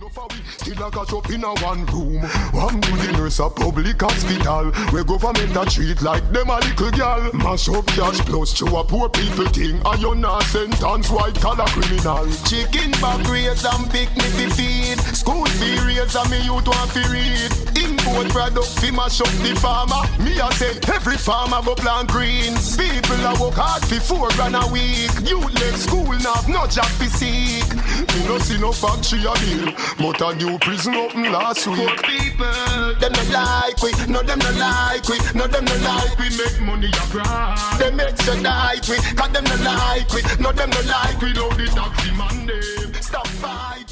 Still a catch up in a one room. One good nurse a public hospital where government a treat like them a little girl. Mash up cash plus to a poor people thing. And you not sentence white collar criminal. Chicken back rates and picnic fi feed. School fee rates and me youth want fi read. Import product fi mash up the farmer. Me a say every farmer go plant greens. People a work hard fi 4 grand a week. Youth left school now no job fi seek. Me no see no factory a deal, but a new prison open last week. Poor people, them no like we, no them no like we, no them no like we make money a grind. Them expedite we, cause them no like we, no them no like we. Load the taxi man them, stop fight.